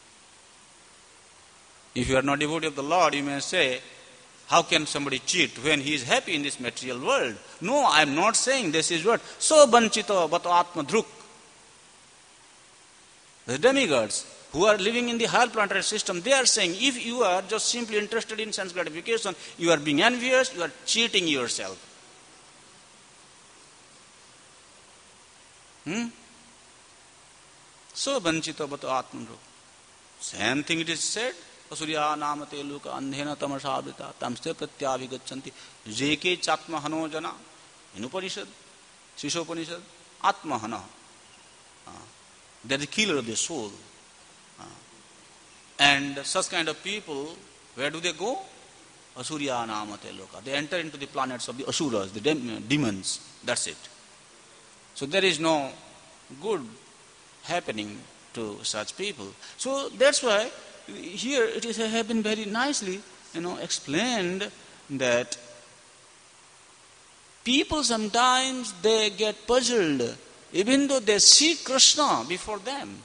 If you are not devotee of the Lord, you may say, how can somebody cheat when he is happy in this material world? No, I am not saying this is what. So vanchito bata atma dhruk. The demigods who are living in the higher planetary system, they are saying, if you are just simply interested in sense gratification, you are being envious, you are cheating yourself. Hmm? So vanchito bata atma dhruk. Same thing it is said. Asurya namate luka andhena tamashavrita tamste pratyavigachanti jeke chatma hano jana in Upanishad, Shishopanishad, atma hana. Uh, they are the killer of the soul. Uh, and such kind of people, where do they go? Asurya namate luka. They enter into the planets of the Asuras, the dem- demons. That's it. So there is no good happening to such people. So that's why here it is have been very nicely, you know, explained that people sometimes they get puzzled, even though they see Krishna before them.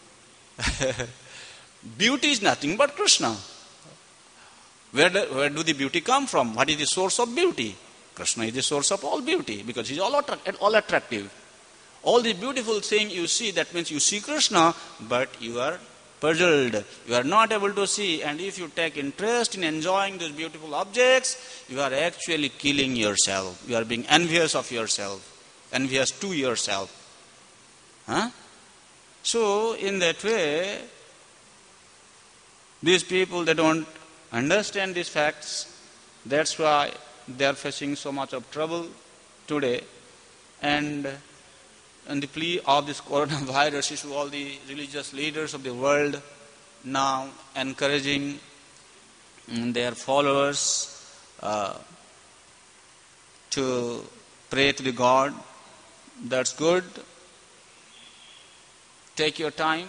Beauty is nothing but Krishna. Where do, where do the beauty come from? What is the source of beauty? Krishna is the source of all beauty, because he is all, attra- all attractive. All the beautiful thing you see, that means you see Krishna, but you are puzzled. You are not able to see, and if you take interest in enjoying those beautiful objects, you are actually killing yourself. You are being envious of yourself, envious to yourself. Huh? So, in that way, these people, they don't understand these facts. That's why they are facing so much of trouble today. And on the plea of this coronavirus issue, all the religious leaders of the world now encouraging their followers uh, to pray to the God. That's good. Take your time.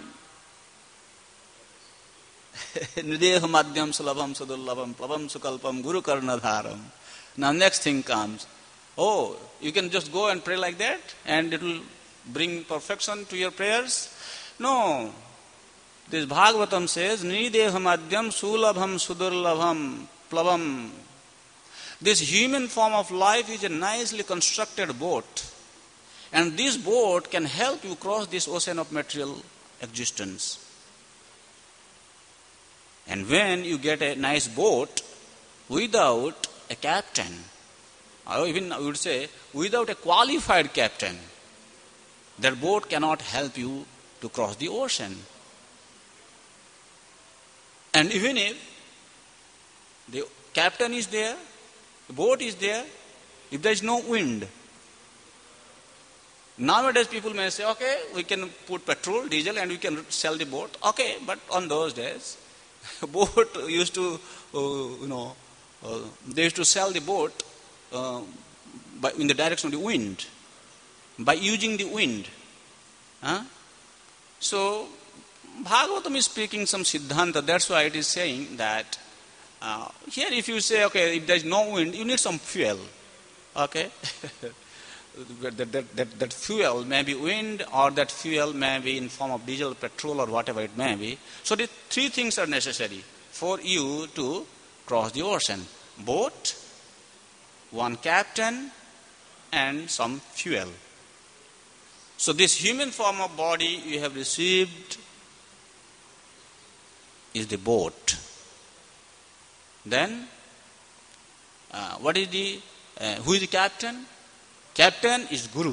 Nideham madhyam sulabham sudurlabham plabham sukalpam guru karnadharam. Now next thing comes. Oh, you can just go and pray like that and it will bring perfection to your prayers? No. This Bhagavatam says, Nidehamadyam sulabham sudurlabham plavam. This human form of life is a nicely constructed boat. And this boat can help you cross this ocean of material existence. And when you get a nice boat without a captain, or even I would say, without a qualified captain, that boat cannot help you to cross the ocean. And even if the captain is there, the boat is there, if there is no wind, nowadays people may say, okay, we can put petrol, diesel, and we can sell the boat. Okay, but on those days, boat used to, uh, you know, uh, they used to sell the boat uh, by, in the direction of the wind, by using the wind. Huh? So, Bhagavatam is speaking some Siddhanta. That's why it is saying that uh, here if you say, okay, if there is no wind, you need some fuel. Okay? that, that, that, that fuel may be wind, or that fuel may be in form of diesel, petrol, or whatever it may be. So the three things are necessary for you to cross the ocean: boat, one captain, and some fuel. So this human form of body you have received is the boat. Then, uh, what is the, uh, who is the captain? Captain is Guru.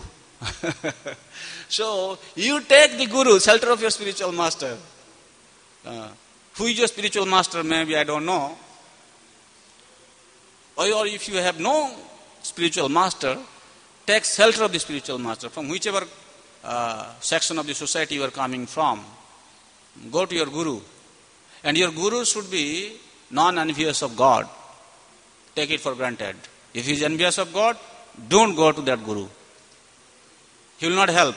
So, you take the Guru, shelter of your spiritual master. Uh, who is your spiritual master? Maybe I don't know. Or, or if you have no spiritual master, take shelter of the spiritual master from whichever uh, section of the society you are coming from. Go to your Guru. And your Guru should be non-envious of God. Take it for granted. If he is envious of God, don't go to that Guru. He will not help.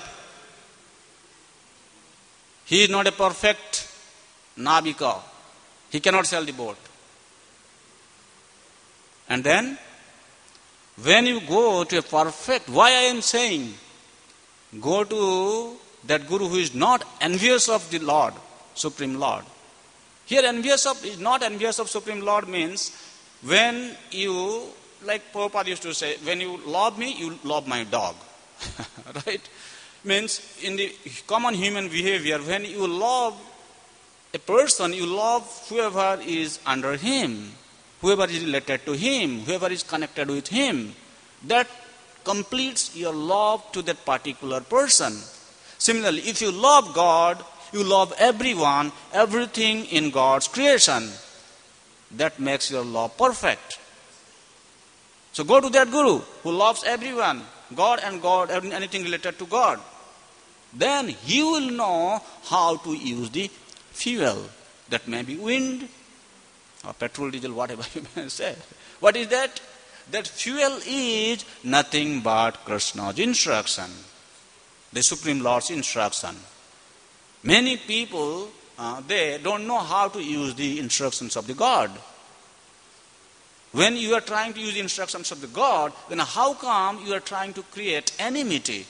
He is not a perfect Navika. He cannot sail the boat. And then, when you go to a perfect, why I am saying, go to that Guru who is not envious of the Lord, Supreme Lord. Here envious of, is not envious of Supreme Lord means, when you, like Prabhupada used to say, when you love me, you love my dog. Right? Means, in the common human behavior, when you love a person, you love whoever is under him, whoever is related to him, whoever is connected with him. That completes your love to that particular person. Similarly, if you love God, you love everyone, everything in God's creation. That makes your love perfect. So go to that Guru who loves everyone, God and God, anything related to God. Then he will know how to use the fuel. That may be wind or petrol, diesel, whatever you may say. What is that? That fuel is nothing but Krishna's instruction, the Supreme Lord's instruction. Many people, uh, they don't know how to use the instructions of the God. When you are trying to use the instructions of the God, then how come you are trying to create enmity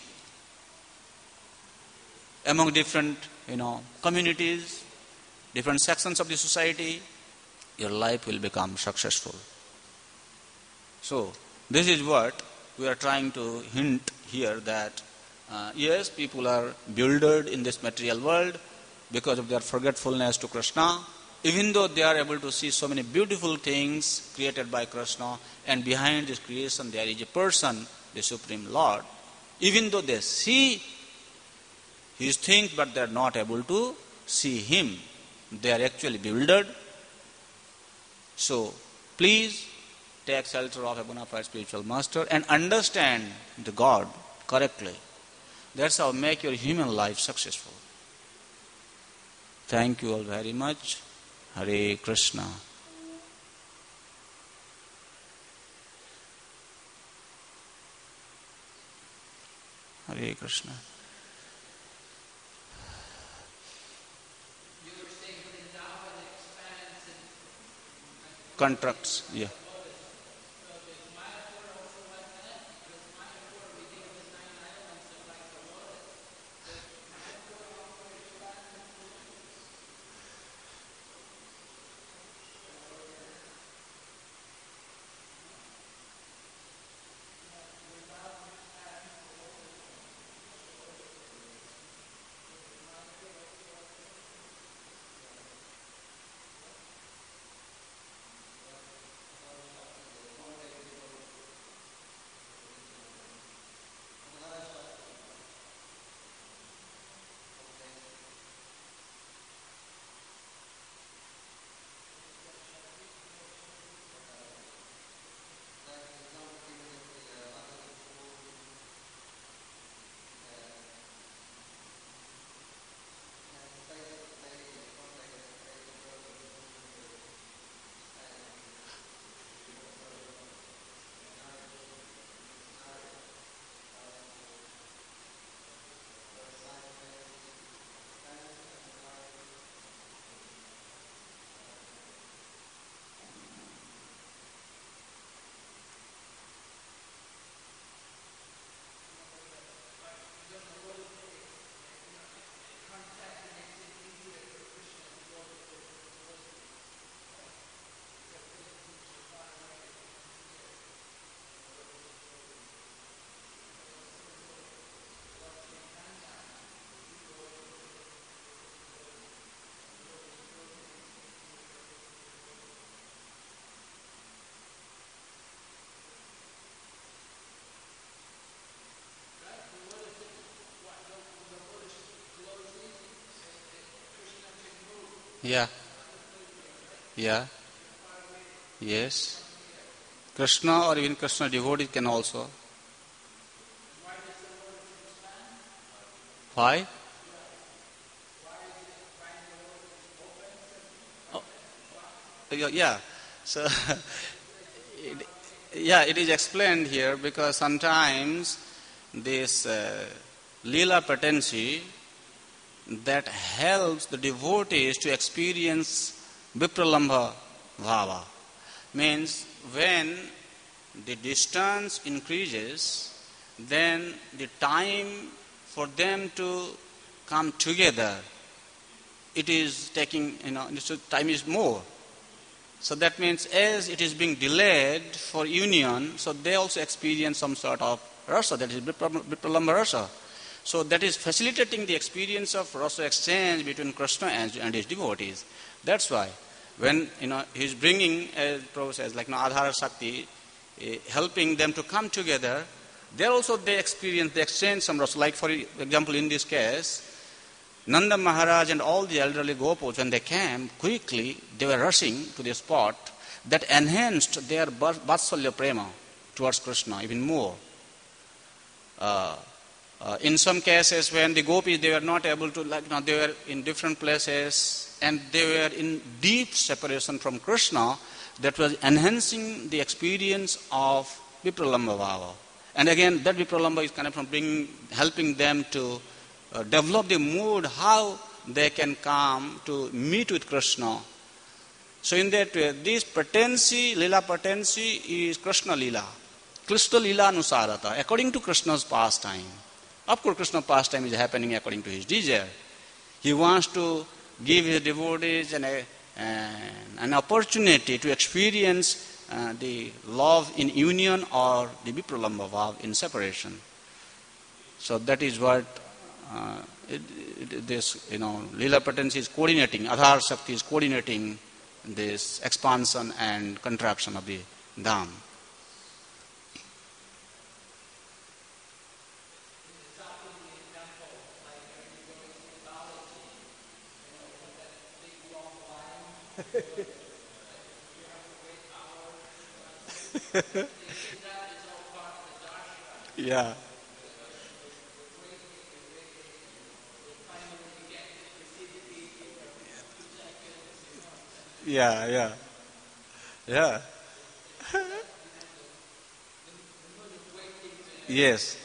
among different, you know, communities, different sections of the society? Your life will become successful. So, this is what we are trying to hint here, that uh, yes, people are bewildered in this material world because of their forgetfulness to Krishna. Even though they are able to see so many beautiful things created by Krishna, and behind this creation there is a person, the Supreme Lord. Even though they see his things, but they are not able to see him. They are actually bewildered. So, please take shelter of a bona fide spiritual master and understand the God correctly. That's how make your human life successful. Thank you all very much. Hare Krishna. Hare Krishna. Contracts, yeah. Yeah. Yeah. Yes. Krishna or even Krishna devotee can also. Why? Oh, yeah. yeah. So, it, yeah, it is explained here because sometimes this uh, lila patency that helps the devotees to experience vipralambha bhava. Means when the distance increases, then the time for them to come together, it is taking, you know, so time is more. So that means as it is being delayed for union, so they also experience some sort of rasa, that is vipralambha rasa. So that is facilitating the experience of rasa exchange between Krishna and, and his devotees. That's why when, you know, he is bringing, as Prabhu says, like, you know, Adhara Shakti, uh, helping them to come together, there also they experience, they exchange some rasa. Like for example, in this case, Nanda Maharaj and all the elderly gopals, when they came, quickly they were rushing to the spot that enhanced their Vatsalya Prema towards Krishna even more. Uh, uh, in some cases, when the gopis, they were not able to, like, you know, they were in different places and they were in deep separation from Krishna, that was enhancing the experience of Vipralambha Bhava. And again, that Vipralambha is kind of from bringing, helping them to uh, develop the mood, how they can come to meet with Krishna. So in that way, this patency, lila patency is Krishna lila. Krishna lila anusarata, according to Krishna's pastime. Of course, Krishna's pastime is happening according to his desire. He wants to give his devotees an, a, an opportunity to experience uh, the love in union or the vipralambha bhava in separation. So that is what uh, it, it, this, you know, lila patency is coordinating, Adhara Shakti is coordinating this expansion and contraction of the dham. Yeah. Yeah, yeah. Yeah. Yes.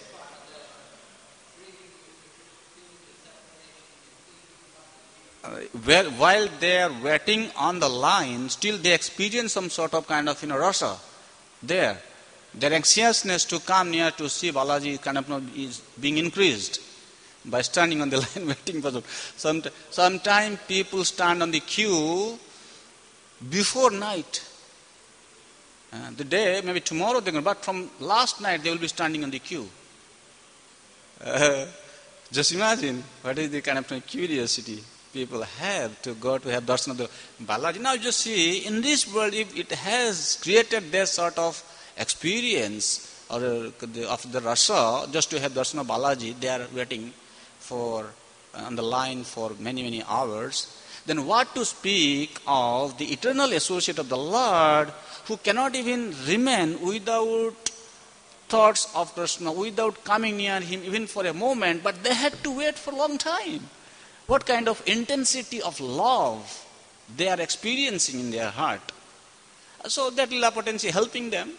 Uh, where, while they are waiting on the line, still they experience some sort of kind of, you know, rasa there. Their anxiousness to come near to see Balaji kind of, you know, is being increased by standing on the line waiting for them. Some, sometimes people stand on the queue before night. Uh, the day, maybe tomorrow they're going to, but from last night they will be standing on the queue. Uh, just imagine what is the kind of curiosity people have to go to have darshan of the Balaji. Now just see, in this world, if it has created that sort of experience or uh, the, of the rasa, just to have darshan of Balaji, they are waiting for uh, on the line for many, many hours. Then what to speak of the eternal associate of the Lord, who cannot even remain without thoughts of Krishna, without coming near him even for a moment, but they had to wait for a long time. What kind of intensity of love they are experiencing in their heart. So that lila potency helping them.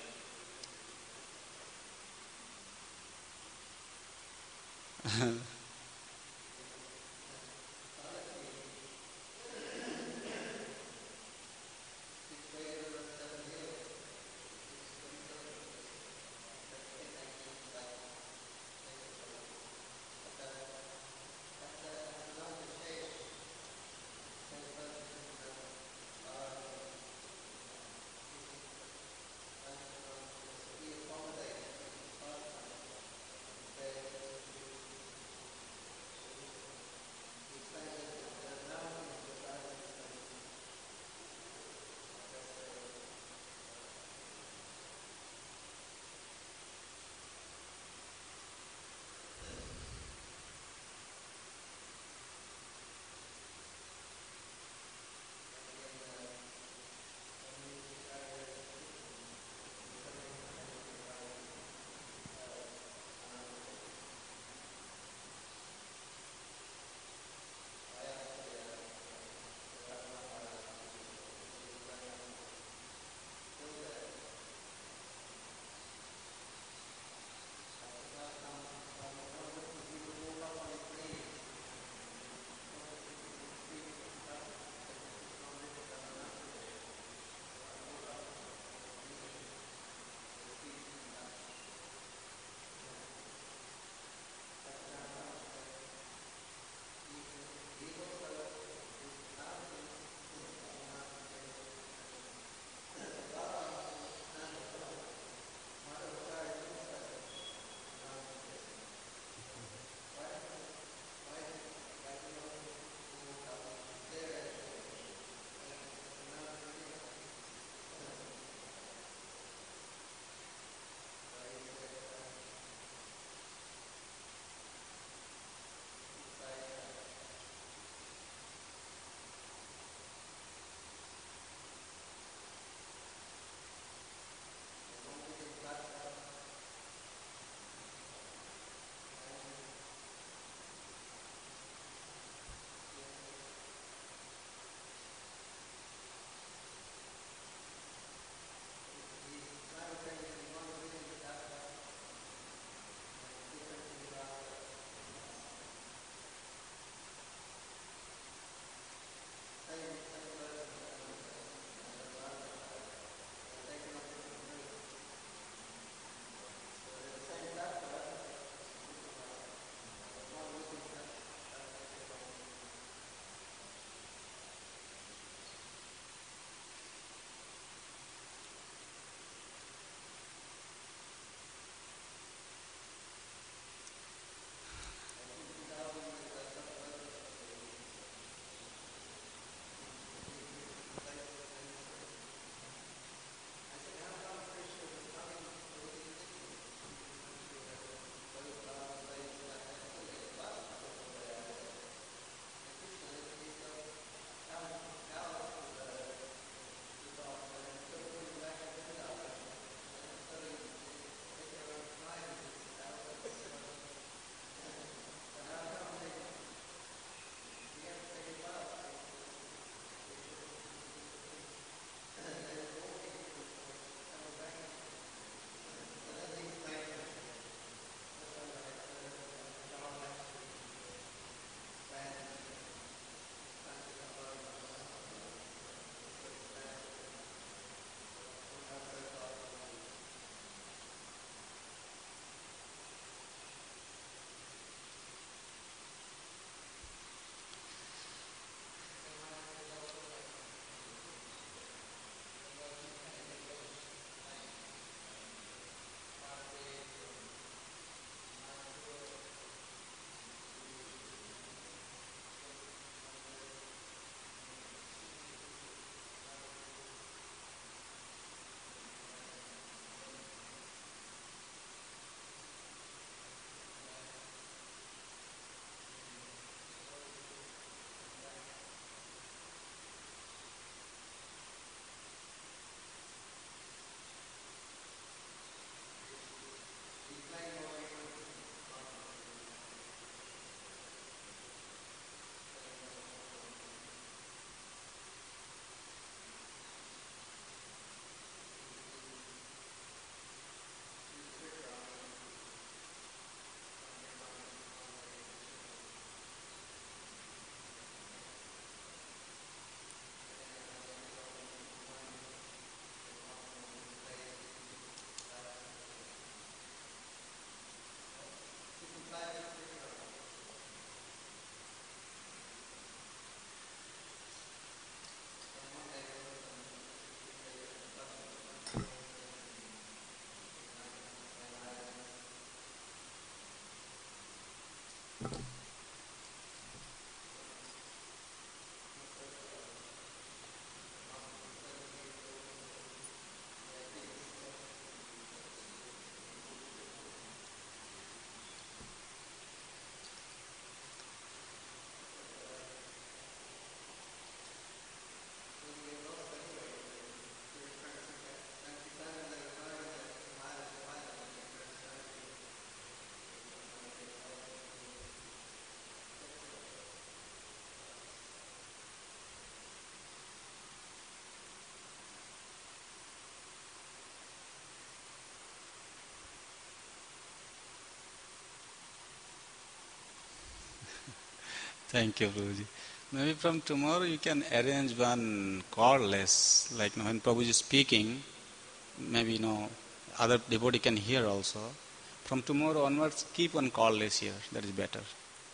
Thank you, Prabhuji. Maybe from tomorrow you can arrange one cordless, like you know, when Prabhuji is speaking, maybe you know, other devotee can hear also. From tomorrow onwards, keep one cordless here. That is better.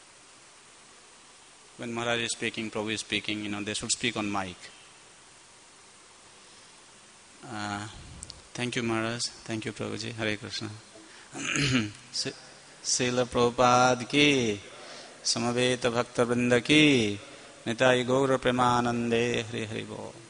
When Maharaj is speaking, Prabhu is speaking, you know, they should speak on mic. Uh, thank you, Maharaj. Thank you, Prabhuji. Hare Krishna. Srila Prabhupada ki, Samaveta Bhakta Vrinda ki, Nitai Gaura Premanande, Hare Hare Bol.